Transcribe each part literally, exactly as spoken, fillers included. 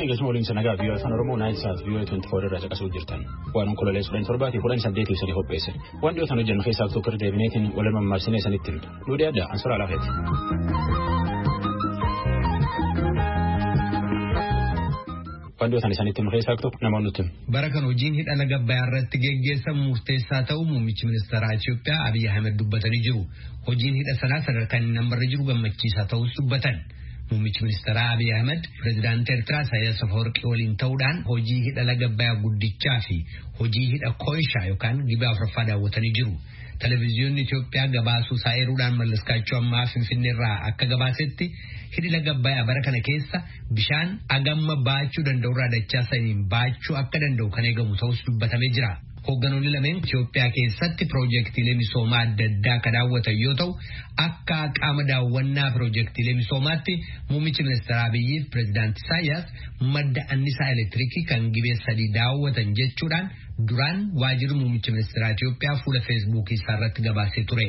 Galchuma waliin sanagaa biyya afaan Oromoo Naayil Saat biyya twenty four irraa caqasuu jirtan. Waan onkololee sudhan torbaati kudhan saddeetii sadii qopheesse. Waan dhiyootaan hojjennu keessaa tokko deebineetiin wal mammaarsinee sanitti himna. Nuudii adda ansura laafeeti. Waan dhiyootaan isanitti himu keessaa tokko namoonni nutti himu. Bara kan hojiin hidha laga Abbayyaa irratti geggeessamu murteessaa ta'uu muummichi ministeeraa Itoophiyaa Abiy Ahmed dubbatanii jiru. Hojiin hidha sanaa sadarkaan nambarra jiru gammachiisaa ta'us dubbatan. Muummichi ministeeraa Abiy Ahmed pirezidaantii Eertiraa Isaayyaas Afeworqii waliin ta'uudhaan hojii hidha laga Abbayyaa guddichaa fi hojii hidha Koishaa yookaan Gibee Afuraffaa daawwatanii jiru. Televiziyoonni Itoophiyaa gabaasuu isaa eeruudhaan mallaskaachuu ammaa Finfinneerraa akka gabaasetti hidhi laga Abbayyaa bara kana keessa bishaan agamma baachuu danda'urraa dachaa saniin baachuu akka danda'u kan eegamu ta'us dubbatamee jira. Hoogganoonni lameen Itoophiyaa keessatti piroojeektiilee misoomaa adda addaa kan daawwatan yoo ta'u akka qaama daawwannaa piroojeektiilee misoomaatti muummichi ministeeraa Abiyyi pirezidaantii Isaayyaas madda annisaa elektiriikii kan Gibee sadii daawwatan jechuudhaan duraan waajjirri muummichi ministeeraa Itoophiyaa fuula feesbuukii isaa irratti gabaasee ture.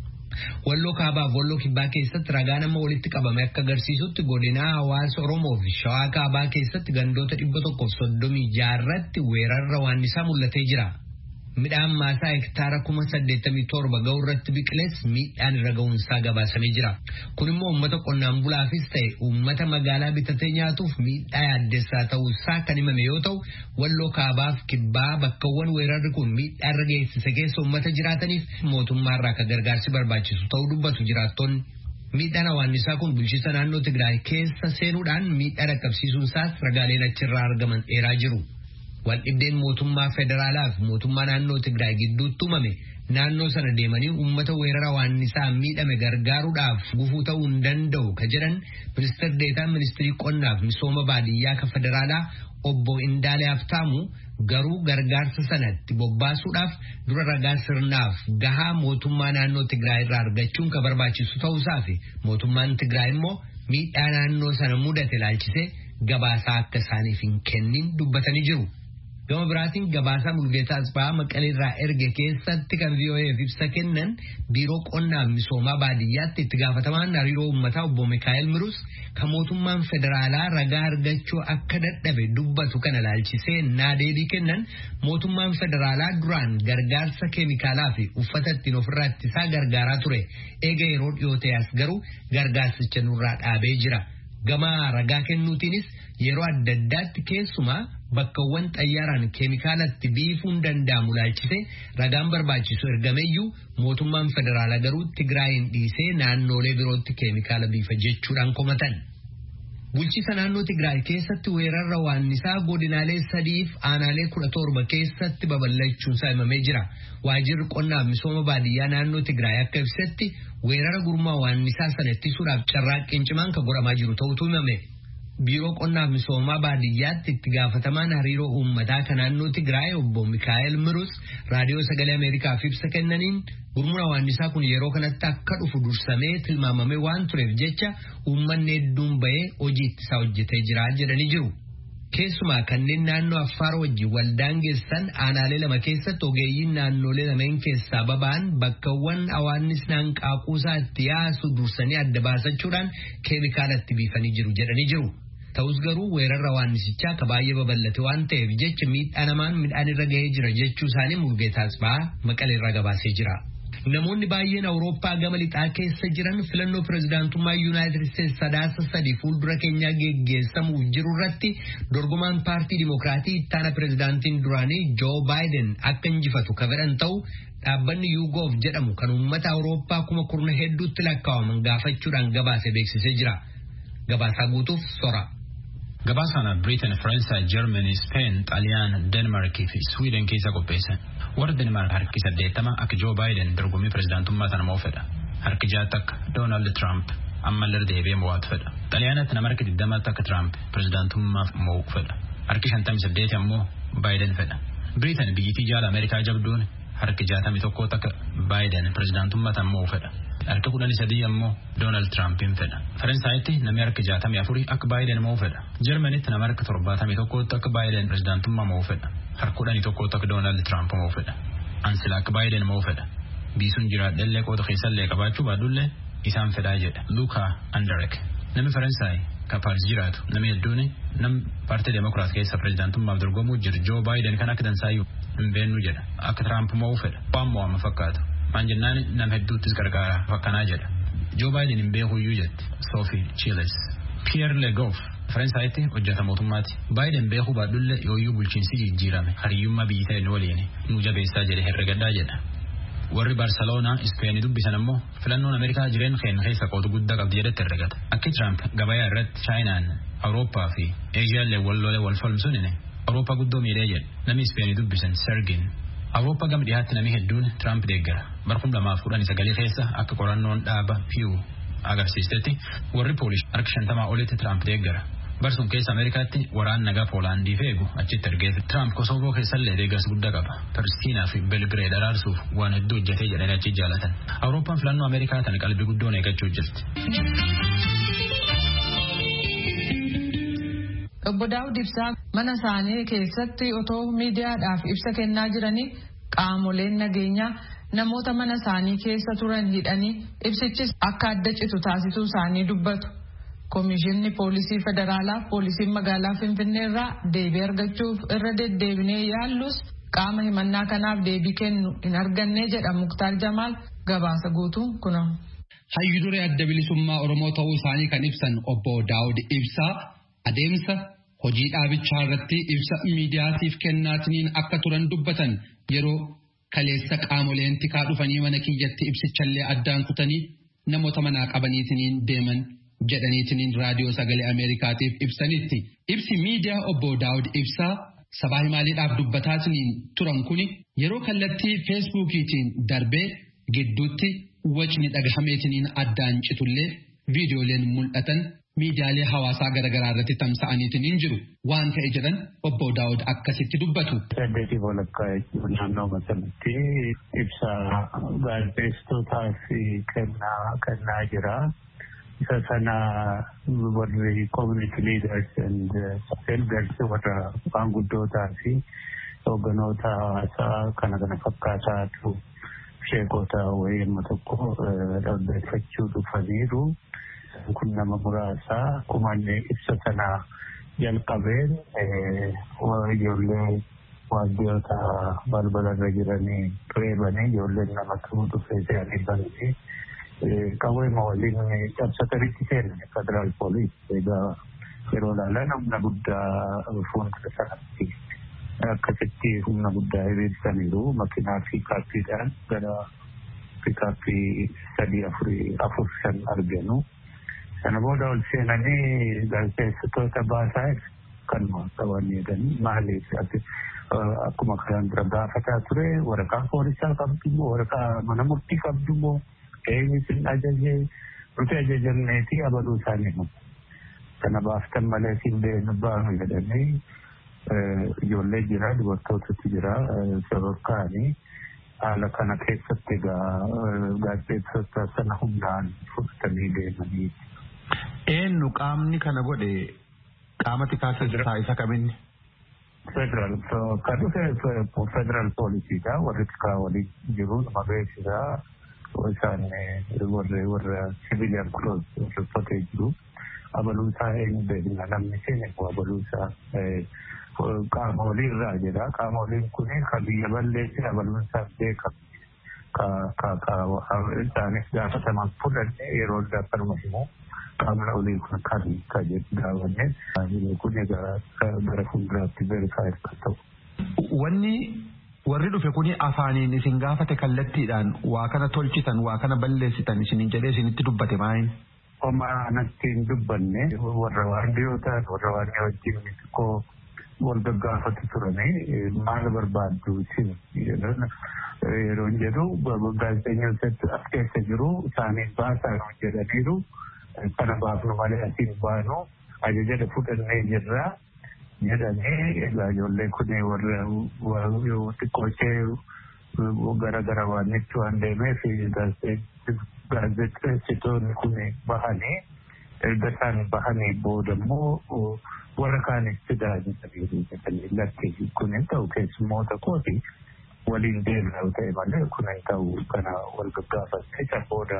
Walloo kaabaa Walloo kibbaa keessatti ragaa nama walitti qabame akka agarsiisutti godinaa hawaasa Oromoo fi Shawaa kaabaa keessatti gandoota dhibba tokkoof soddomii jaarratti weerarra waan isaa mul'atee jira. Midhaan maasaa hektaara kuma saddeettamii torba ga'u irratti biqiles miidhaan irra ga'uunsaa gabaasamee jira. Kun immoo uummata qonnaan bulaafis ta'e uummata magaalaa bitatee nyaatuuf miidhaa yaaddessaa ta'uusaa kan himame yoo ta'u Walloo kaabaaf kibbaa bakkawwan weerarri kun miidhaa irra geessise keessa uummata jiraataniif mootummaarraa akka gargaarsi barbaachisu ta'uu dubbatu jiraattonni. Miidhaan hawaannisaa kun bulchiinsa naannoo Tigraay keessa seenuudhaan miidhaa dhaqqabsiisuunsaas ragaaleen achirraa argaman dheeraa jiru. Waldhibdeen mootummaa federaalaa fi mootummaa naannoo Tigraay gidduutti uumame naannoo sana deemanii uummata weerara hawaannisaa miidhame gargaaruudhaaf gufuu ta'uu hin danda'u ka jedhan ministeerri deetaan ministirii qonnaaf misooma baadiyyaa ka federaalaa obbo Indaalee Haftaamu garuu gargaarsa sanatti bobbaasuudhaaf dura ragaa sirnaaf gahaa mootummaa naannoo Tigraay irraa argachuun ka barbaachisu ta'uusaa fi mootummaan Tigraay immoo miidhaa naannoo sana mudate ilaalchisee gabaasaa akka isaaniif hin kennin dubbatanii jiru. Gama biraatiin gabaasaa Mulgeetaa Asbaa Maqalee irraa erge keessatti kan V O A'f ibsa kennan biiroo qonnaa misoomaa baadiyyaatti itti gaafatamaan hariiroo uummataa obbo Mikaa'el Mirus kan mootummaan federaalaa ragaa argachuu akka dadhabe dubbatu kana ilaalchisee deebii kennan mootummaan federaalaa duraan gargaarsa keemikaalaa fi uffata ittiin ofirraa ittisaa gargaaraa ture eega yeroo dhiyootee as garuu gargaarsicha nurraa dhaabee jira. Gama ragaa kennuutiinis yeroo adda addaatti keessumaa bakkawwan xayyaaraan keemikaalatti biifuun danda'amu ilaalchisee ragaan barbaachisu ergameeyyuu mootummaan federaalaa garuu Tigraayin dhiisee naannoolee birootti keemikaala biifa jechuudhaan komatan. Bulchiinsa naannoo Tigraay keessatti weerarra hawaannisaa godinaalee sadiif aanaalee kudha torba keessatti babal'achuunsaa himamee jira. Waajjirri qonnaa misooma baadiyyaa naannoo Tigraay akka ibsetti weerara gurmaa hawaannisaa sana ittisuudhaaf carraaqqiin cimaan kan godhamaa jiru ta'utu himame. Biiroo qonnaa misoomaa baadiyyaatti itti gaafatamaan hariiroo uummataa kan naannoo Tigraay obbo Mikaa'el Mirus raadiyoo sagalee Ameerikaaf ibsa kennaniin gurmuun hawaannisaa kun yeroo kanatti akka dhufu dursamee tilmaamamee waan tureef jecha uummanni hedduun bahee hojii ittisaa hojjetee jira jedhanii jiru. Keessumaa kanneen naannoo Affaar wajjin waldaangeessan aanaalee lama keessatti ogeeyyiin naannolee lameen keessaa baba'an bakkawwan hawaannisnaan qaaquusaa itti yaasu dursanii adda baasachuudhaan keemikaalatti biifanii jiru jedhanii jiru. Ta'us garuu weerarra hawaannisichaa akka baay'ee babal'ate waan ta'eef jecha miidhaa namaan midhaan irra ga'ee jira jechuu isaanii Mulgeetaa Asbaa Maqalee irraa gabaasee jira. Namoonni baay'een Awurooppaa gama lixaa keessa jiran filannoo pirezidaantummaa Yuunaayitid Isteetsi sadaasa sadii fuuldura keenyaa geggeessamuuf jiru irratti dorgomaan paartii Dimokiraatii ittaana pirezidaantiin duraanii Joo Baayiden akka injifatu kabajan ta'u dhaabbanni YouGov jedhamu kan uummata Awurooppaa kuma kurna hedduutti lakkaa'aman gaafachuudhaan gabaase beeksisee jira. Gabaasaa guutuuf sora. Gabaasaan Britain, Faransaay, Germany, Spain, Xaaliyaan, Denmark fi Sweden keessa qopheessan. Warra Denmark harki saddeettama akka Joo Baayiden dorgommii pirezidaantummaa sana mo'u fedha. Harki jaatti akka Doonaald Tiraamp ammallee deebi'ee mo'atu fedha. Xaaliyaanatti nama harki digdamaatti akka Tiraamp pirezidaantummaaf mo'u fedha. Harki shantamii saddeeti ammoo Baayiden fedha. Britain biyyittii jaala Ameerikaa jabduun harki jaatamii tokkotti akka Baayiden pirezidaantummaa sana mo'u fedha. Harka kudhanii sadii ammoo Doonaald Tiraampiin fedha. Faransaayatti namni harka jaatamii afurii akka Baayiden mo'u fedha. Jarmanitti nama harka torbaatamii tokkotti akka Baayiden pirezidaantummaa mo'u fedha. Harka kudhanii tokkotti akka Doonaald Tiraamp mo'u fedha. Ansila akka Baayiden mo'u fedha. Biisuun jiraadhellee qooda keessallee qabaachuu baadullee isaan fedhaa jedha Luka Anderek. Namni Faransaay ka Paaris jiraatu namni hedduun nam paartii Demokiraat keessa pireezidaantummaaf dorgomuu jiru Joo Baayiden kan akka dansaayyuu hin beeknu jedha. Akka Tiraamp mo'uu fedha. Waan mo'ama fakkaata. Maan jennaan nam hedduuttis gargaara fakkanaa jedha. Joo Baayiden hin beekuyyuu jetti Sophie Chiles. Pierre Le Goff Faransaaytti hojjeta mootummaati. Baayiden beekuu baadhulle yooyyuu bulchiinsi jijjiirame hariyyummaa biyyi ta'e waliin nu jabeessaa jedhe herregaddaa jedha. Warri Barcelona Spain dubbisan ammoo filannoon Ameerikaa jireen keenya keessa qooda guddaa qabdi jedhetti herregata. Akka Trump gabayaa irratti Chaayinaan Awurooppaa fi Eeshiyaallee wal lolee wal falmsuun Awurooppaa guddoo miidhee jedhe. Namni Spain dubbisan Sergin Awurooppaa gama dhiyaatti namni hedduun Trump deeggara. Barkum lamaaf kudhanii sagalee keessa akka qorannoon dhaaba Pew agarsiistetti warri Poolish harka shantamaa olitti Trump deeggara. Barsuun keessa Ameerikaatti waraan nagaa Poolaandii feegu achitti ergeef Trump Kosoovoo keessallee deeggarsa guddaa qaba. Pristiinaa fi Belgireed araarsuuf waan hedduu hojjetee jedhanii achi jaalatan. Awurooppaan filannoo Ameerikaa tana qalbii guddoon eeggachuu jirti. Obbo Daawud Ibsaa mana isaanii keessatti otoo miidiyaadhaaf ibsa kennaa jiranii qaamoleen nageenyaa namoota mana isaanii keessa turan hidhanii ibsichis akka adda citu taasisuu isaanii dubbatu. Komishinni Poolisii Federaalaa Poolisiin Magaalaa Finfinnee irraa deebii argachuuf irra deddeebinee yaallus qaama himannaa kanaaf deebii kennu hin arganne jedha Muktaar Jamaal gabaasa guutuu kuna. Hayyu duree adda bilisummaa Oromoo ta'uu isaanii kan ibsan obbo Daawud Ibsaa adeemsa hojii dhaabichaa irratti ibsa miidiyaatiif kennaatiniin akka turan dubbatan yeroo kaleessa qaamoleen tikaa dhufanii mana kiyyatti ibsichallee addaan kutanii namoota manaa qabaniitiniin deeman jedhaniitiniin raadiyoo sagalee Ameerikaatiif ibsanitti. Ibsi miidiyaa obbo Daawud Ibsaa sabaa himaaliidhaaf dubbataatiniin turan kuni yeroo kallattii feesbuukiitiin darbee gidduutti wacni dhagahameetiniin addaan citullee viidiyooleen mul'atan miidiyaalee hawaasaa garaagaraa irratti tamsa'aniitiniin jiru. Waan ta'e jedhan obbo Daawud akkasitti dubbatu. Saddeetii walakkaa jechuun naannoo masalatti ibsa gaazexeessitootaa fi kennaa jira. Isa sana warri community leaders and elders warra maanguddootaa fi hoogganoota hawaasaa kana kana fakkaataatu sheekota wayii amma tokko dhaggeeffachuu dhufaniiru. Kun nama muraasa kumanne ibsa sana jalqabeen ijoollee waajjiroota balbalarra jiranii reebanii ijoolleen nama tuu dhufee se'anii banti. Kawai mawalin cabsataritti seenan federal police egaa yeroo ilaalan humna guddaa fuuldura sanatti akkasitti humna guddaa hiriirsaniiru makiinaa fi kaappiidhaan gara pikaappii sadii afurii afur shan arganu. Sana booda ol seenanii gaazexeessitoota baasaa kan qabanii jedhanii maaliif akkuma kanaan dura gaafataa ture waraqaa poolisaa qabdu waraqaa mana murtii qabdu eenyuutiin ajajee nuti ajajamneeti abaluu isaanii himu. Kana baaftan malee siin beenu baanu jedhanii ijoollee jira dubartootatu jira sadarkaanii haala kana keessatti egaa gaazexeessitoota sana humnaan fudhatanii deemanii. Eenyu qaamni kana godhe qaama tikaasa jirtaa isa kaminni? Federal kan dhufe federal poolisiidha warri tikaa waliin jiru nama beeksisaa. Isaan warra warra civilian clothes uffatee jiru. Abaluu isaa eenyu beekna namni seene abaluu isaa qaama walii irraa jedha. Qaama waliin kun kan biyya balleesse abaluun isaa beekamu. Ka ka ka isaanis gaafataman fudhanne yeroo daffarma himu qaamni waliin kun kan ka jedhu gaafanne kun egaa gara fuulduraatti beekaa akka ta'u. Wanni warri dhufe kuni afaaniin isin gaafate kallattiidhaan waa kana tolchitan waa kana balleessitan isinin jedhee isinitti dubbate maayin? Oma natti hin dubbanne warra waardiyyoota warra waardiyyaa wajjin xiqqoo wal gaggaafatu turanii maal barbaaddu isin yeroo jedhu gaazexeessitoota as keessa jiru isaaniin baasaa jedhaniiru kana baafnu malee asiin baanu ajaja fudhannee jirra. Jedhanii egaa ijoollee kun warra xiqqooshee gara gara waan itti waan deemeef gaazexeessitoonni kun bahanii erga isaan bahanii booda immoo warra kaanis fidaa jedhanii lakki kun hin ta'u keessummoota kooti waliin deemna ta'e malee kun hin ta'u kana wal gaggaafatte isa booda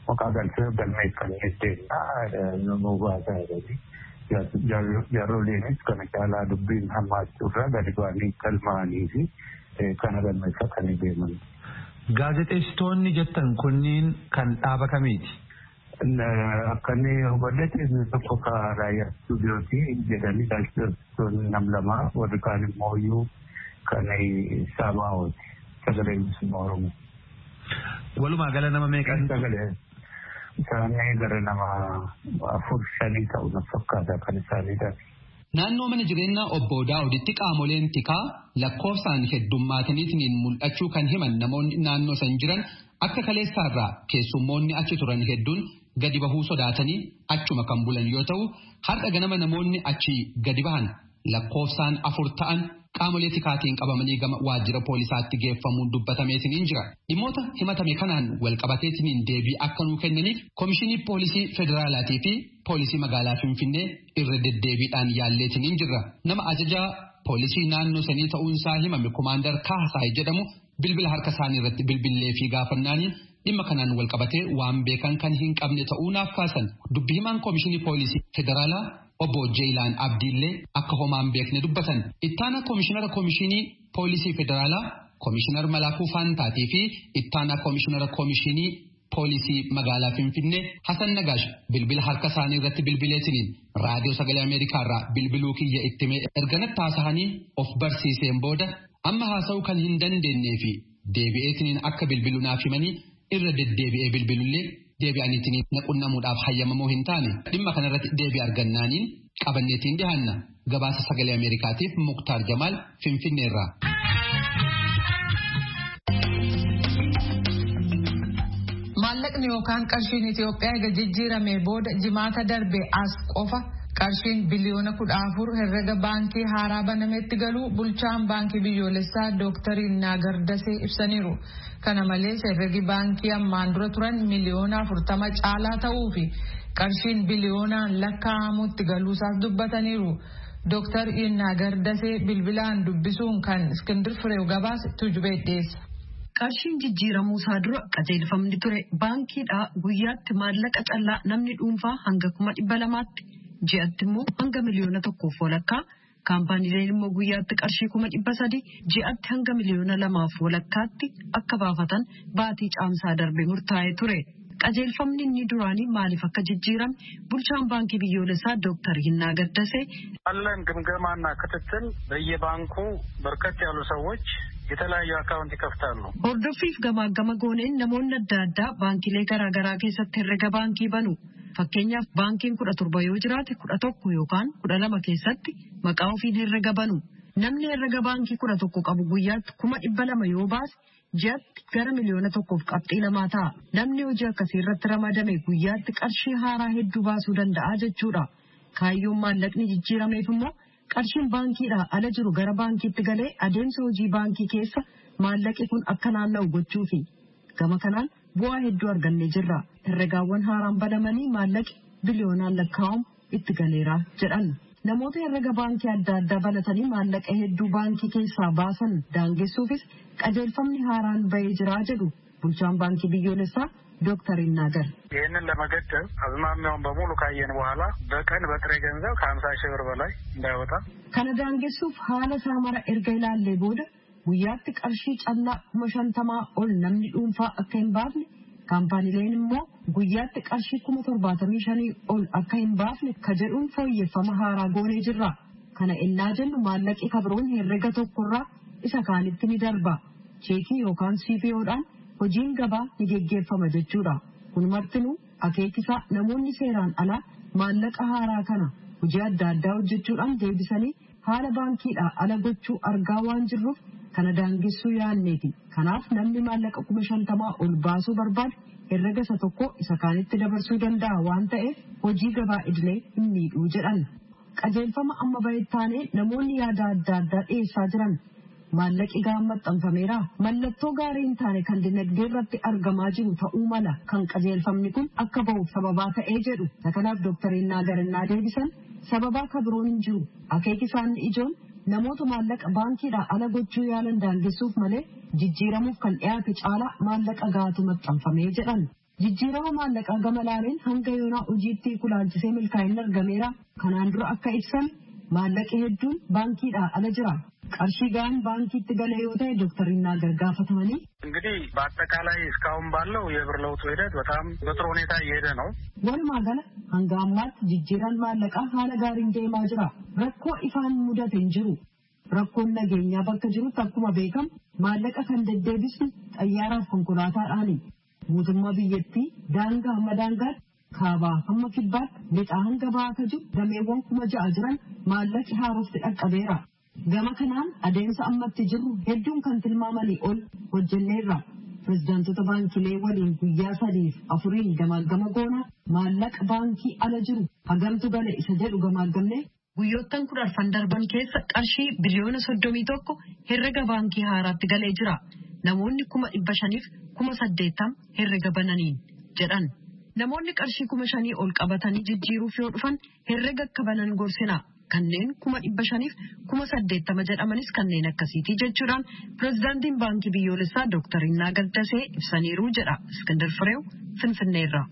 maqaa galmeeffannee deemna nu baasaa jirti. Jarrooleenis kana caalaa dubbiin hammaachurraa gadi ba'anii galmaa'anii fi kana galmeeffatanii deeman. Gaazexeessitoonni jettan kunniin kan dhaaba kamiiti? Akka inni hubannetti tokko kan raayyaa istuudiyooti jedhanii gaazexeessitoonni nam lama warri kaan immoo iyyuu kan Saabaa'ooti sagalee bilisummaa Oromoo. Walumaa gala nama meeqan? Sagalee isaanii gara nama afur shanii ta'u na fakkaata kan isaaniidha. Naannoo mana jireenyaa obbo Daawuditti qaamoleen tikaa lakkoofsaan heddummaataniitiin mul'achuu kan himan namoonni naannoo san jiran akka kaleessaarraa keessummoonni achi turan hedduun gadi bahuu sodaatanii achuma kan bulan yoo ta'u har'a ganama namoonni achi gadi bahan lakkoofsaan afur ta'an qaamolee tikaatiin qabamanii gama waajjira poolisaatti geeffamuun dubbatameetiin jira. Dhimmoota himatame kanaan wal qabateetiin deebii akka nuu kennaniif Komishinii Poolisii Federaalaatii fi Poolisii Magaalaa Finfinnee irra deddeebiidhaan yaalleetiin jirra. Nama ajajaa poolisii naannoo sanii ta'uunsaa himame Komaandar Kaasaay jedhamu bilbila harka isaanii irratti bilbilee fi gaafannaaniin dhimma kanaan wal qabatee waan beekan kan hin qabne ta'uu naaf kaasan. Dubbi himaan Komishinii Poolisii Federaalaa Obbo Jeelaan Abdiillee akka homaan beekne dubbatan. Ittaana Komishinara Komishinii Poolisii Federaalaa Komishinar Malaakuu Faantaatii fi Ittaana Komishinara Komishinii Poolisii Magaalaa Finfinnee Hasan Nagaash bilbila harka isaanii irratti bilbileetiniin raadiyoo sagalee Ameerikaarraa bilbiluu kiyya ittimee erganatti haasa'anii of barsiiseen booda amma haasa'uu kan hin dandeenyee fi deebi'eetiniin akka bilbilu naaf himanii irra deddeebi'ee bilbilullee deebi'aniitiin naqunnamuudhaaf hayyamamoo hin taane dhimma kanarratti deebii argannaaniin qabanneetiin dhihaanna. Gabaasa sagalee Ameerikaatiif Muktaar Jamaal Finfinneerraa. Maallaqni yookaan qarshiin Itoophiyaa eega jijjiiramee booda jimaata darbe as qofa qarshiin biliyoona kudha afur herrega baankii haaraa banametti galuu bulchaan baankii biyyoolessaa Dooktar Naagar Dasee ibsaniiru. Kana malees herregi baankii ammaan dura turan miliyoona afurtama caalaa ta'uu fi qarshiin biliyoonaan lakkaa'amutti galuusaas dubbataniiru. Dooktar Naagar Dasee bilbilaan dubbisuun kan Iskindir Fireew gabaase tujubee dhiyeessa. Qarshiin jijjiiramuu isaa dura qajeelfamni ture baankiidhaa guyyaatti maallaqa callaa namni dhuunfaa hanga kuma dhibba lamaatti ji'atti immoo hanga miliyoona tokkoof walakkaa kaampaaniileen immoo guyyaatti qarshii kuma dhibba sadi ji'atti hanga miliyoona lamaaf walakkaatti akka baafatan baatii caamsaa darbe murtaa'ee ture. Qajeelfamni inni duraanii maaliif akka jijjiirame bulchaan baankii biyyoolessaa Dooktar Naagar Dasee አለን ግምገማና ክትትል በየባንኩ በርከት ያሉ ሰዎች የተለያዩ አካውንት ይከፍታሉ። Hordoffiif gamaagama gooneen namoonni adda addaa baankilee garaa garaa keessatti herrega baankii banu. Fakkeenyaaf baankiin kudha torba yoo jiraate kudha tokko yookaan kudha lama keessatti maqaa ofiin herrega banu. Namni herrega baankii kudha tokko qabu guyyaatti kuma dhibba lama yoo baase ji'atti gara miliyoona tokkoof qabxii lamaa ta'a. Namni hojii akkasii irratti ramadame guyyaatti qarshii haaraa hedduu baasuu danda'a jechuudha. Kaayyoon maallaqni jijjiirameef immoo qarshiin baankiidhaa ala jiru gara baankiitti galee adeemsa hojii baankii keessa maallaqi kun akka naanna'u gochuufi. Gama kanaan bu'aa hedduu argannee jirra. Herregaawwan haaraan banamanii maallaqi biliyoonaan lakkaa'amu itti galeera jedhan. Namoota herrega baankii adda addaa banatanii maallaqa hedduu baankii keessaa baasan daangessuufis qajeelfamni haaraan bahee jira jedhu bulchaan baankii biyyoolessaa ዶክተር ይናገር ይህንን ለመገደብ አዝማሚያውን በሙሉ ካየን በኋላ በቀን በጥሬ ገንዘብ ከሀምሳ ሺህ ብር በላይ እንዳይወጣ ከነዳንገሱፍ ሀለ ሳመራ ኤርገይላሌ ቦደ ጉያት ቀርሺ ጨላ ኩመሸንተማ ኦል ነምኒ ዱንፋ አከይምባፍ ካምፓኒሌን ሞ ጉያት ቀርሺ ኩመ ቶርባተሚ ሸኒ ኦል አከይምባፍ ከጀዱን ፎየፈማ ሃራ ጎኔ ጅራ ከነ ኢናጀን ማለቂ ከብሮን ሄረገ ቶኩራ ኢሳ ካኒት ሚደርባ ቼኪ ዮካን ሲፒዮዳን hojiin gabaa ni geggeeffama jechuudha. Kun martinuu akeekisa namoonni seeraan alaa maallaqa haaraa kana hojii adda addaa hojjechuudhaan deebisanii haala baankiidhaa ala gochuu argaa waan jirruuf kana daangessuu yaanneeti. Kanaaf namni maallaqa kuma shantamaa ol baasuu barbaadu herrega isa tokko isa kaanitti dabarsuu danda'a waan ta'eef hojii gabaa idilee hin miidhuu jedhan. Qajeelfama amma bahettaanee namoonni yaada adda addaa dhiyeessaa jiran maallaqi gaammaxxanfameera mallattoo gaarii hin taane kan dinagdee irratti argamaa jiru ta'uu mala kan qajeelfamni kun akka ba'uuf sababaa ta'ee jedhu. Kanaaf Dooktar Naagar deebisan sababaa kabiroon hin jiru. Akeekisaan ijoon namoota maallaqa baankiidhaa ala gochuu yaalan daangessuuf malee jijjiiramuuf kan dhiyaate caalaa maallaqa gaatu maxxanfamee jedhan. Jijjiirama maallaqaa gama laaleen hanga yoonaa hojiitti kulaalchisee milkaa'inni argameera. Kanaan dura akka ibsan maallaqi hedduun baankiidhaa ala jira. qarshii ጋን ባንኪት ገለ ይወጣ ዶክተር ይናገር ጋፈተማኒ እንግዲህ በአጠቃላይ እስካሁን ባለው የብር ለውጥ ሂደት በጣም በጥሩ ሁኔታ እየሄደ ነው። ወል ማገለ አንጋማት ጅጅራን ማለቃ ሀለ ጋር እንደ ማጅራ ረኮ ኢፋን ሙደት እንጅሩ ረኮ ነገኛ በከጅሩ ተኩማ ቤከም ማለቃ ከንደደብስ ጠያራ ኮንኮላታ አሊ ሙዝማ ቢየቲ ዳንጋ መዳንጋ ካባ ከመክባት ለጣን ገባ ከጁ ደሜወን ኩመጃ አጅራን ማለቅ ሃሮፍት አቀበራ gama kanaan adeemsa ammatti jiru hedduun kan tilmaamanii ol hojjenneerra. Pirezidaantota baankilee waliin guyyaa sadiif afuriin gamaagama goona maallaqa baankii ala jiru hagamtu gale isa jedhu gamaagamne guyyoottan kudha arfan darban keessa qarshii biliyoona soddomii tokko herrega baankii haaraatti galee jira. Namoonni kuma dhibba shaniif kuma saddeettam herrega bananiin jedhan. Namoonni qarshii kuma shanii ol qabatanii jijjiiruuf yoo dhufan herrega akka banan gorsina. kanneen kuma dhibba shaniif kuma saddeettama jedhamanis kanneen akkasiiti jechuudhaan pirezidaantiin baankii biyyoolessaa Dooktar Innaa Gaddasee ibsaniiru jedha Iskandar Fireew Finfinneerraa.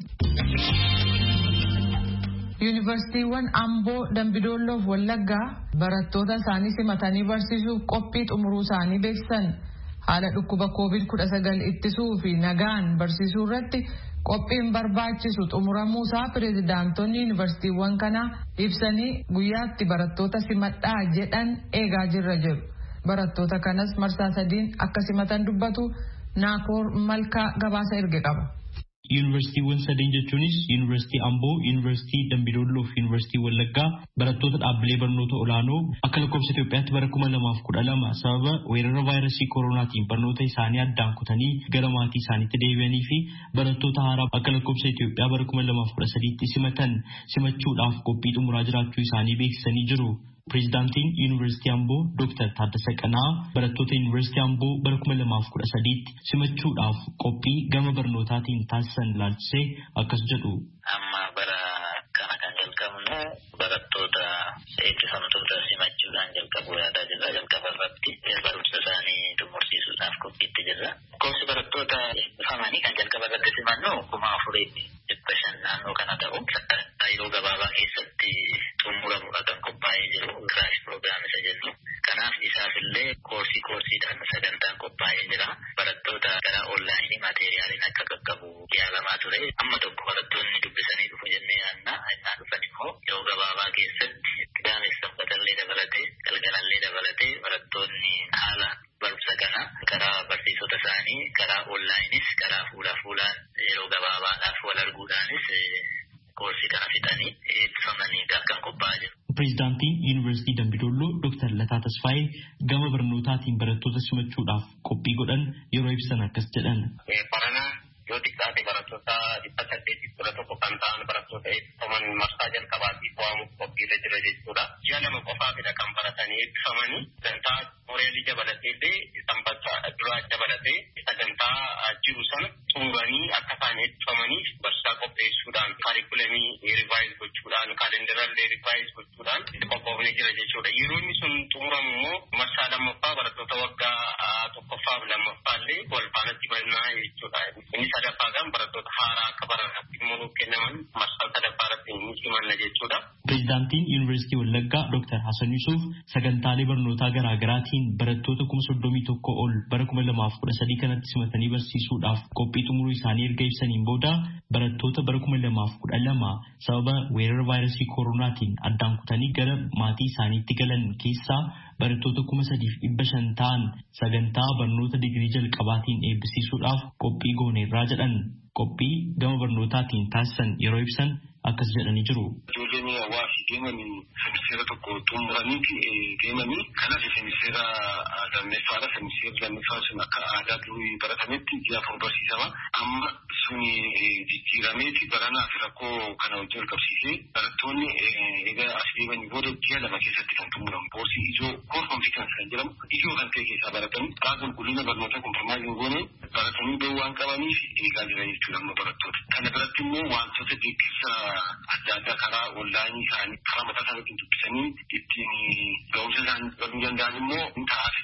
Yuunivarsiitiiwwan Amboo, Dambidolloo fi Wallaggaa barattoota isaanii simatanii barsiisuuf qophii xumuruu isaanii beeksisan. Haala dhukkuba koovid kudha sagal ittisuu fi nagaan barsiisuu irratti qophiin barbaachisu xumuramuu isaa pirezidaantonni yuunivarsiitiiwwan kanaa ibsanii guyyaatti barattoota simadhaa jedhan eegaa jirra jedhu. Barattoota kanas marsaa sadiin akka simatan dubbatu Naakoor Malkaa gabaasa erge qaba. Yuunivarsiitiiwwan sadeen jechuunis Yuunivarsiitii Amboo, Yuunivarsiitii Dambidolloo fi Yuunivarsiitii Wallaggaa barattoota dhaabbilee barnoota olaanoo akka lakkoofsa Itoophiyaatti bara kuma lamaaf kudha lama sababa weerara vaayirasii koronaatiin barnoota isaanii addaan kutanii gara maatii isaaniitti deebi'anii fi barattoota haaraa akka lakkoofsa Itoophiyaa bara kuma lamaaf kudha sadiitti simatan simachuudhaaf qophii xumuraa jiraachuu isaanii beeksisanii jiru. Pirezidaantiin Yuunivarsiitii Amboo Dooktar Taaddasee Qanaa barattoota Yuunivarsiitii Amboo bara kuma lamaaf kudha sadiitti simachuudhaaf qophii gama barnootaatiin taasisan ilaalchisee akkas jedhu. Amma bara kana kan jalqabnu barattoota eebbifamtoota simachuudhaan jalqabu yaadaa jirra. Jalqaba irratti barumsa isaanii xumursiisuudhaaf qophiitti jirra. Lakkoofsi barattoota eebbifamanii kan jalqaba irratti simannu kuma afurii dhibba shan naannoo kana ta'u yeroo gabaabaa keessatti xumuramuudha kan qophaa'ee jiru. Kiraash piroogiraam isa jennu. Kanaaf isaafillee koorsii koorsiidhaan sagantaan qophaa'ee jira. Barattoota gara onlaayinii maateeriyaaliin akka qaqqabu yaalamaa ture. Amma tokko barattoonni dubbisanii dhufu jennee yaadna. Innaa dhufan immoo yeroo gabaabaa keessatti gaamees sanbatallee dabalatee galgalallee dabalatee barattoonni haala barumsa kana karaa barsiisota isaanii karaa onlaayinis karaa fuula fuulaan yeroo gabaabaadhaaf wal arguudhaanis koorsii kana fixanii eebbifamanii kan qophaa'aa jiru. Pirezidaantiin Yuunivarsiitii Dambidolloo Dooktar Lataa Tasfaayee gama barnootaatiin barattoota simachuudhaaf qophii godhan yeroo ibsan akkas jedhan. Barana yoo xiqqaate barattoota dhibba saddeetiif kudha tokko kan ta'an barattoota eebbifaman marsaa jalqabaatiif waamuuf qophiirra jira jechuudha. Ji'a lama qofaafidha kan baratanii eebbifamanii sagantaa mooreelii dabalatee fi sanbata duraa dabalatee sagantaa jiru sana xumuranii akka isaan eebbifamaniif barsiisaa qopheessuudhaan kaarikulamii rivaayiz gochuudhaan kaalendarallee rivaayiz gochuudhaan qophoofnee jira jechuudha. Yeroo inni sun xumuramu immoo marsaa lammaffaa barattoota waggaa tokkoffaaf lammaffaallee wal faanatti mannaa jechuudha. Inni sadaffaa kan barattoota haaraa akka barataatti immoo kennaman marsaa sadaffaa irratti ni simanna jechuudha. Pirezidaantiin Yuunivarsiitii Wallaggaa Dooktar Hasan Yuusuf sagantaalee barnootaa garaa garaatiin barattoota kuma soddomii tokko ol bara kuma lamaaf kudha sadii kanatti simatanii barsiisuudhaaf qophii xumuruu isaanii erga ibsaniin booda barattoota bara kuma lamaaf kudha lama sababa weerara vaayirasii koronaatiin addaan kutanii gara maatii isaaniitti galan keessaa barattoota kuma sadiif dhibba shan ta'an sagantaa barnoota digirii jalqabaatiin eebbisiisuudhaaf qophii gooneerraa jedhan. Qophii gama barnootaatiin taasisan yeroo ibsan akkas jedhanii jiru. Ijoolleen hawaasii deemanii semiseera tokko xumuraniiti deemanii kanas semiseera lammeeffaadha. Semiseera lammeeffaa sun akka aadaa durii baratametti ji'a afur barsiisama. Amma suni jijjiirameeti baranaaf rakkoo kana wajjin qabsiisee barattoonni egaa as deemanii booda ji'a lama keessatti kan xumuramu. Koorsii ijoo koor konfiikansi kan jedhamu ijoo kan ta'e keessaa baratanii karaa qulqullina barnoota kompromaayiin goone baratanii bahuu waan qabaniif eegaa jiran jechuudha amma barattoota. Kana biratti immoo wantoota deeggarsa adda addaa karaa onlaayinii isaanii karaa mataa isaaniitiin dubbisanii ittiin ga'umsa isaanii baruu danda'an immoo taasisa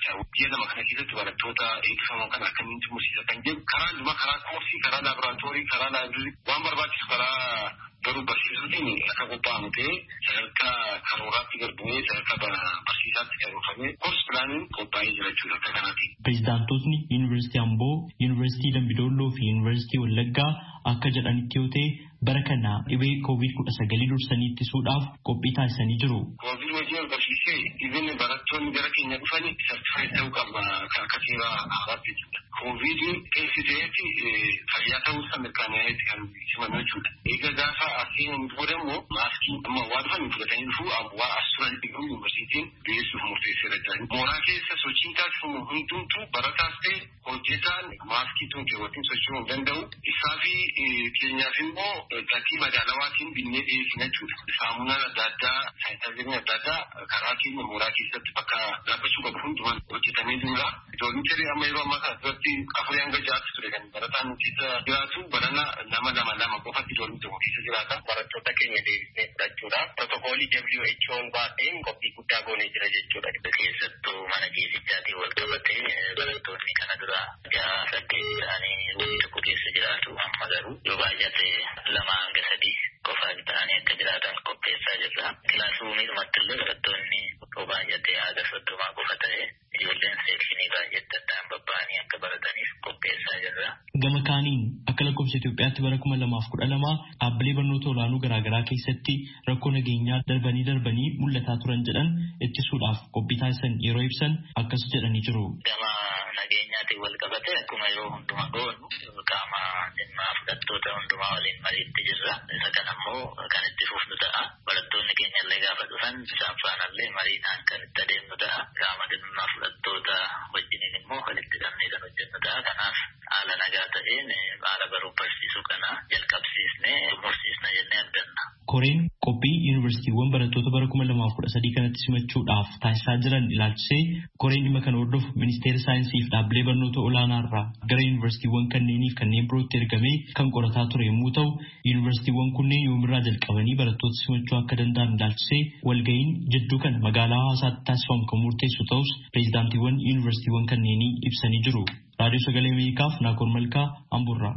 jecha biyya lama kana keessatti barattoota eebbifaman kan akkamiin xumursiisa kan jedhu karaa dhuma karaa koorsii karaa laaboraatoorii karaa laabirii waan barbaachisu karaa garuu barsiisuutiin akka qophaa'amu ta'ee sadarkaa karooraatti garbumee sadarkaa barsiisaatti karoorfamee koors pilaaniin qophaa'ee jira jechuudha akka kanaati. Pireezidaantootni Yuunivarsiitii Amboo, Yuunivarsiitii Dambidolloo fi Yuunivarsiitii Wallaggaa akka jedhanitti yoo ta'e bara kana dhibee koovid kudha sagalii dursanii ittisuudhaaf qophii taasisanii jiru. Koovid wajjin wal qabsiisee dhibeen barattoonni gara keenya dhufanii sartifaayi ta'uu qaba akka seera haaraatti jechuudha. Koovid keessatti fayyaa ta'uu isaa mirkanaa'eeti kan simannu jechuudha. Egaa gaafa aseenan booda immoo maaskii amma waa dhufan fudhatanii dhufuu waa asirratti dhiqamu yuunivarsiitiin dhiyeessuuf murteesseera jiran. Mooraa keessa sochiin taasifamu hundumtuu barataas ta'e hojjetaan maaskii tun keewwatiin socho'uu hin danda'u. Isaa fi keenyaaf immoo gatii madaalawaatiin binnee dhiyeessina jechuudha. Saamunaan adda addaa, saayintaaziriin adda addaa karaa keenya mooraa keessatti bakka dhaabbachuu qabu hundumaan hojjetamee jira. Ijoolleen amma yeroo ammaa kana duratti afurii hanga ja'aatti ture kan barataan keessa jiraatu barana nama lama lama qofatti ijoolleen tokko keessa jiraata. Barattoota keenya deebisnee fudhachuudhaaf pirootokoolii W H O'n baaseen qophii guddaa goonee jira jechuudha. Keessattuu mana ciisichaatiin wal qabatee barattoonni kana dura ja'a saddeet ta'anii waliin tokko keessa jiraatu amma garuu yoo baay'ate lama hanga sadii qofa ta'anii akka jiraatan qopheessaa jirra. Kilaasruumii dhumatti illee barattoonni yoo baay'ate haga soddomaa qofa ta'e ijoolleen seekshinii baay'eetti addaan babba'anii akka barataniif qopheessaa jirra. Gama kaaniin akka lakkoofsa Itoophiyaatti bara kuma lamaaf kudha lama dhaabbilee barnoota olaanoo garaagaraa keessatti rakkoo nageenyaa darbanii darbanii mul'ataa turan jedhan ittisuudhaaf qophii taasisan yeroo ibsan akkas jedhanii jiru. Gama nageenyaatiin wal qabate akkuma yeroo hundumaa goonu qaama dhimma fudhattoota hundumaa waliin mariitti jirra. Isa kana immoo kan itti fufnu ta'a. Barattoonni keenya illee gaafa dhufan isaan faanallee mariidhaan kan itti adeemnu ta'a. Qaama dhimma fudhattoota wajjiniin immoo walitti qabnee kan hojjennu ta'a. Kanaaf haala nagaa ta'een haala baruu barsiisuu kana jalqabsiisnee mursiisna jennee abdanna. Koreen qophii yuunivarsiitiiwwan barattoota bara kuma lamaaf kudha sadii kanatti simachuudhaaf taasisaa jiran ilaalchisee koreen dhimma kana hordofu ministeera saayinsii fi dhaabbilee barnoota olaanaa irraa gara yuunivarsiitiiwwan kanneeniif kanneen birootti ergamee kan qorataa ture yommuu ta'u yuunivarsiitiiwwan kunneen yoomirraa jalqabanii barattoota simachuu akka danda'an ilaalchisee walga'iin jidduu kana magaalaa hawaasaatti taasifamu kan murteessu ta'us pireezidaantiiwwan yuunivarsiitiiwwan kanneenii ibsanii jiru. Raadiyoo Sagalee Ameerikaaf Naakoor Malkaa Amburraa.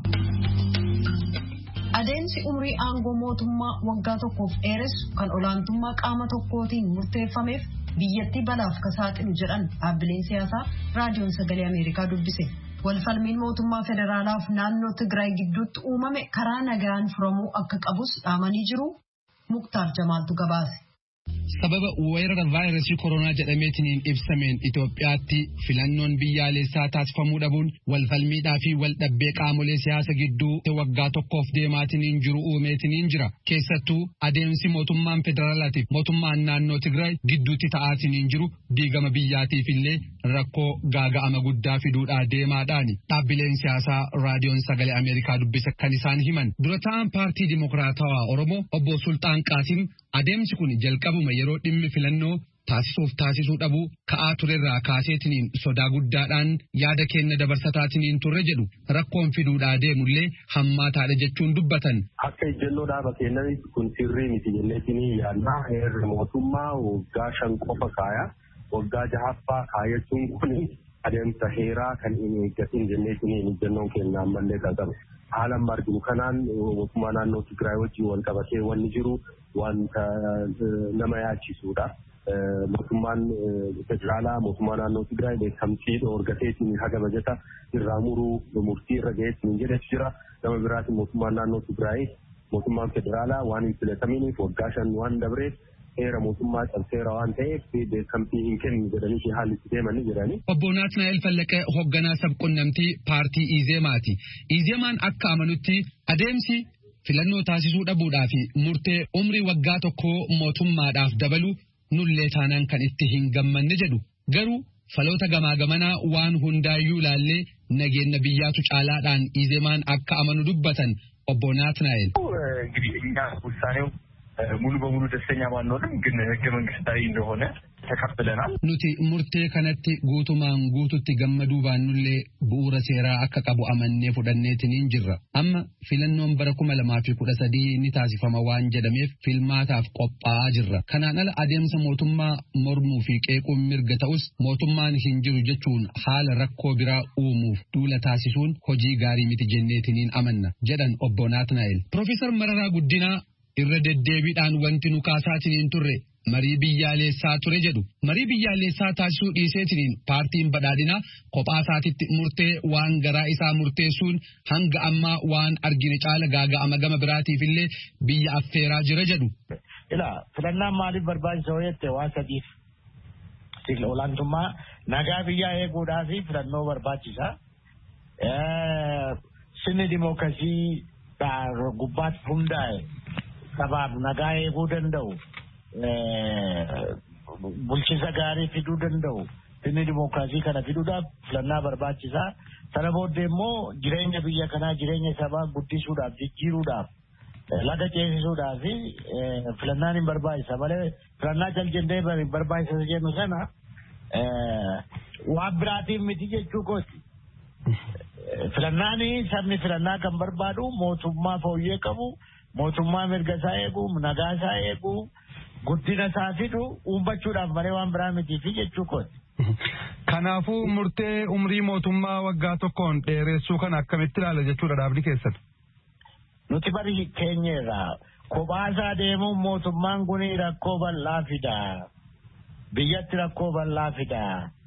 Adeemsi umrii aangoo mootummaa waggaa tokkoof dheeressu kan olaantummaa qaama tokkootiin murteeffameef biyyattii balaaf ka saaxilu jedhan dhaabbileen siyaasaa raadiyoon Sagalee Ameerikaa dubbise. Walfalmiin mootummaa federaalaaf naannoo Tigraay gidduutti uumame karaa nagaan furamuu akka qabus dhaamanii jiru. Muktaar Jamaaltu gabaase. Sababa weerara vaayirasii koronaa jedhameetiin ibsameen Itoophiyaatti filannoon biyyaalessaa taasifamuu dhabuun walfalmiidhaa fi waldhabbee qaamolee siyaasa gidduu waggaa tokkoof deemaatiin jiru uumeetiin jira. Keessattuu adeemsi mootummaan federaalaatiif mootummaan naannoo Tigraay gidduutti ta'aatiin jiru diigama biyyaatiif illee rakkoo gaaga'ama guddaa fiduudhaa deemaadhaani. Dhaabbileen siyaasaa raadiyoon Sagalee Ameerikaa dubbise kan isaan himan. Dura ta'an paartii Dimokiraatawaa Oromoo obbo Sultaan Qaasim adeemsi kun jalqabuma yeroo dhimmi filannoo taasisuuf taasisuu dhabu ka'aa turerraa kaaseetiniin sodaa guddaadhaan yaada kenna dabarsataatiin turre jedhu rakkoon fiduudhaa deemullee hammaataadha jechuun dubbatan. Akka ejjennoo dhaaba keenyanis kun sirrii miti jenneetiin yaadnaa heerri mootummaa waggaa shan qofa kaaya waggaa jahaffaa kaayachuun kun adeemsa heeraa kan hin eeggatin jenneetiin ejjennoon keenya ammallee qaqqabe. Haalan marginu kanaan mootummaa naannoo Tigraay wajjin wal qabatee wanni jiru wanta nama yaachisuudha. Mootummaan federaalaa mootummaa naannoo Tigraay beekamtii dhoorgateetiin haga bajata irraa muruu murtii irra ga'eetiin jedhetu jira. Nama biraatiin mootummaan naannoo Tigraay mootummaan federaalaa waan hin filataminiif waggaa shan waan dabreef heera mootummaa cabseera waan ta'eef beekamtii hin kennu jedhanii haalli itti deemanii jiranii. Obbo Naatnaa'el Fallaqee hoogganaa sabquunnamtii paartii Izeemaati. Izeemaan akka amanutti adeemsi filannoo taasisuu dhabuudhaa fi murtee umrii waggaa tokkoo mootummaadhaaf dabalu nullee taanaan kan itti hin gammanne jedhu. Garuu faloota gamaa gamanaa waan hundaayyuu laallee nageenya biyyaatu caalaadhaan Izeemaan akka amanu dubbatan obbo Naatnaa'el. እንግዲህ እኛ ውሳኔው ሙሉ በሙሉ ደስተኛ ባንሆንም ግን ህገ መንግስታዊ እንደሆነ ተቀብለናል። ኑቲ ሙርቴ ከነቲ ጉቱማን ጉቱቲ ገመዱ ባኑሌ ቡኡረ ሴራ akka qabu amannee fudhanneetiin jirra. Amma filannoon bara kuma lamaa fi kudha sadii ni taasifama waan jedhameef filmaataaf qophaa'aa jirra. Kanaan ala adeemsa mootummaa mormuu fi qeequun mirga ta'us mootummaan hin jiru jechuun haala rakkoo biraa uumuuf duula taasisuun hojii gaarii miti jenneetiin amanna jedhan obbo Naatnaa'el. Profeesar Mararaa Guddinaa irra deddeebiidhaan wanti nu kaasaatiin turre marii biyyaalessaa ture jedhu. Marii biyyaalessaa taasisuu dhiiseetiin paartiin badhaadhinaa kophaa isaatitti murtee waan garaa isaa murteessuun hanga ammaa waan argine caala gaaga'ama gama biraatiif illee biyya affeeraa jira jedhu. Ilaa filannaan maaliif barbaachisa jette waa sadiif. Olaantummaa nagaa biyyaa eeguudhaa fi filannoo barbaachisa. Sirni dimookiraasii gubbaatti hundaa'e sabaaf nagaa eeguu danda'u. Bulchiinsa gaarii fiduu danda'u. Sirni dimookiraasii kana fiduudhaaf filannaa barbaachisaa. Sana booddee immoo jireenya biyya kanaa jireenya sabaa guddisuudhaaf jijjiiruudhaaf laga ceesisuudhaaf filannaan hin barbaachisa malee filannaa jaljendee barbaachisa jennu sana waan biraatiin miti jechuu kooti. Filannaan sabni filannaa kan barbaadu mootummaa fooyyee qabu mootummaa mirga isaa eegu nagaa isaa eegu guddina isaa fidu uummachuudhaaf malee waan biraa miti fi jechuu kooti. Kanaafuu murtee umrii mootummaa waggaa tokkoon dheeressuu kana akkamitti ilaala jechuudha dhaabni keessatti. Nuti bari keenyerraa kophaasaa deemuun mootummaan kun rakkoo bal'aa fida. Biyyatti rakkoo bal'aa fida.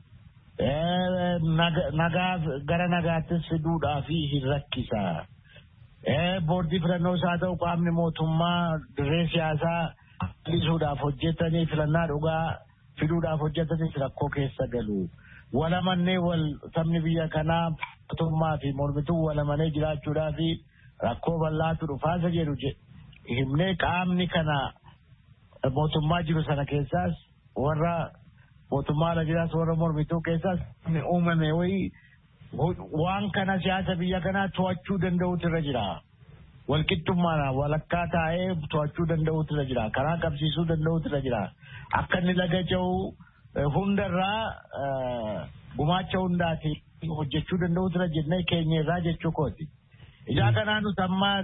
Nagaa gara nagaattis fiduudhaaf hin rakkisa. Boordii filannoo isaa ta'u qaamni mootummaa dirree siyaasaa lisuudhaaf hojjetanii filannaa dhugaa fiduudhaaf hojjetanis rakkoo keessa galu. Walamannee wal sabni biyya kanaa mootummaa fi mormituu walamannee jiraachuudhaaf rakkoo bal'aatu dhufaasa jedhu himnee qaamni kana mootummaa jiru sana keessaas warra mootummaa ala jiraas warra mormituu keessaas uumame wayii waan kana siyaasa biyya kanaa to'achuu danda'utu irra jira. Walqixxummaadhaan walakkaa taa'ee to'achuu danda'utu irra jira. Karaa qabsiisuu danda'utu irra jira. Akka inni laga ce'u hundarraa gumaacha hundaati hojjechuu danda'utu irra jennee keenya irraa jechuu kooti. Ijaa kanaan nuti amma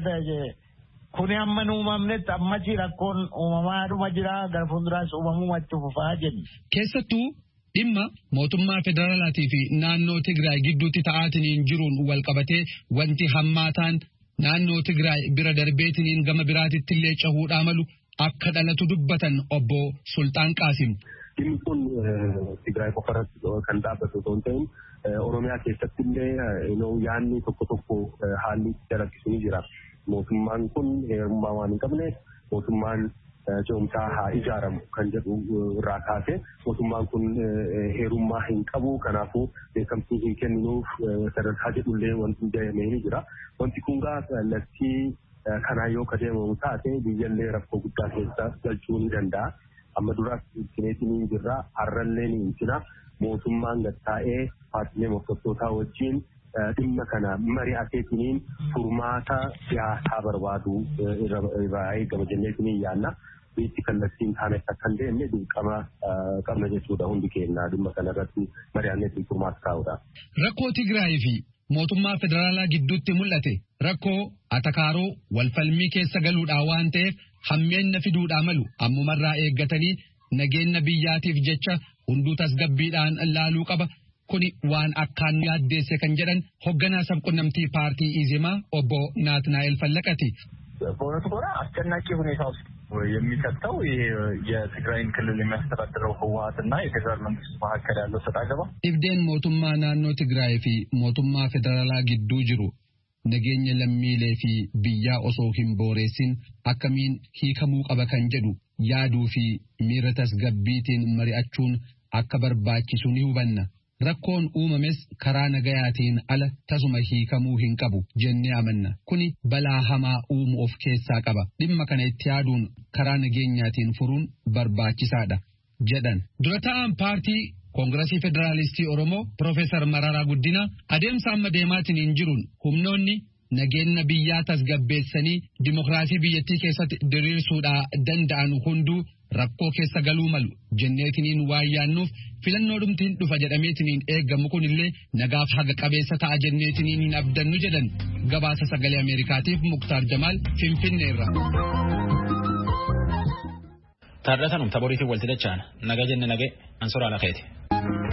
kuni amma nu uumamnetti ammatti rakkoon uumamaadhuma jira gara fuulduraas uumamuu itti fufaa jenna. Keessattuu dhimma mootummaa federaalaatii fi naannoo Tigraay gidduutti ta'aatiin jiruun wal qabatee wanti hammaataan naannoo Tigraay bira darbeetiin gama biraatitti illee cahuudhaa malu akka dhalatu dubbatan obbo Sultaan Qaasim. Dhimmi kun Tigraay qofarratti kan dhaabbatu osoo hin ta'in Oromiyaa keessatti illee yaadni tokko tokko haalli dalaggisu ni jira. Mootummaan kun heerummaa waan hin qabne mootummaan ce'umsaa haa ijaaramu kan jedhu irraa kaase mootummaan kun heerummaa hin qabu kanaafuu beekamtii hin kenninuuf sadarkaa jedhullee wanti jedhamee ni jira. Wanti kun kallattii kanaa yoo kadeemamu taate biyyallee rakkoo guddaa keessa galchuu ni danda'a. Amma duraas ilkineetiin hin jirra har'allee ni ilkina mootummaan gattaa'ee paartilee morkattootaa wajjin dhimma kana mari'ateetiin furmaata siyaasaa barbaadu irraa eegama jenneetiin yaanna. Biitti kallattiin taane akka hin deemne dirqama qabna jechuudha hundi keenya dhimma kanarratti mari'anneetiin furmaata kaa'uudha. Rakkoo Tigraay fi mootummaa federaalaa gidduutti mul'ate rakkoo atakaaroo walfalmii keessa galuudhaa waan ta'eef hammeenna fiduudhaa malu ammumarraa eeggatanii nageenya biyyaatiif jecha hunduu tasgabbiidhaan laaluu qaba. Kuni waan akkaan yaaddeesse kan jedhan hoogganaa sabqunnamtii paartii ኢዜማ ኦቦ ናትናኤል ፈለቀቲ በእውነቱ ከሆነ አስጨናቂ ሁኔታ ውስጥ የሚከተው ይሄ የትግራይን ክልል የሚያስተዳድረው ህወሓትና የፌዴራል መንግስት መካከል ያለው ሰጣ ገባ ኢብዴን ሞቱማ ናኖ ትግራይ ፊ ሞቱማ ፌዴራላ ጊዱ ጅሩ ነገኘ ለሚሌ ፊ ብያ ኦሶ ሂምቦሬሲን አከሚን ሂከሙ ቀበ ከን ጀዱ ያዱ ፊ ሚረተስ ገቢቲን መሪአቹን akka barbaachisu ni hubanna. Rakkoon uumames karaa nagayaatiin ala tasuma hiikamuu hin qabu jennee amanna. Kuni balaa hamaa uumuu of keessaa qaba. Dhimma kana itti yaaduun karaa nageenyaatiin furuun barbaachisaadha jedhan. Dura ta'aan paartii Koongirasii Federaalistii Oromoo Profeesar Mararaa Guddinaa adeemsa amma deemaatiin hin jiruun humnoonni nageenya biyyaa tasgabbeessanii dimokiraasii biyyattii keessatti diriirsuudhaa danda'an hunduu rakkoo keessa galuu malu jenneetiniin waan yaannuuf filannoo dhumtiin dhufa jedhameetiniin eeggamu kunillee nagaaf haga qabeessa ta'a jenneetiniin hin abdannu jedhan gabaasa sagalee Ameerikaatiif Muktaar Jamaal Finfinneerra. Taardatanum taboriitiin walti dachaan naga jenne nage ansuraa lakeeti.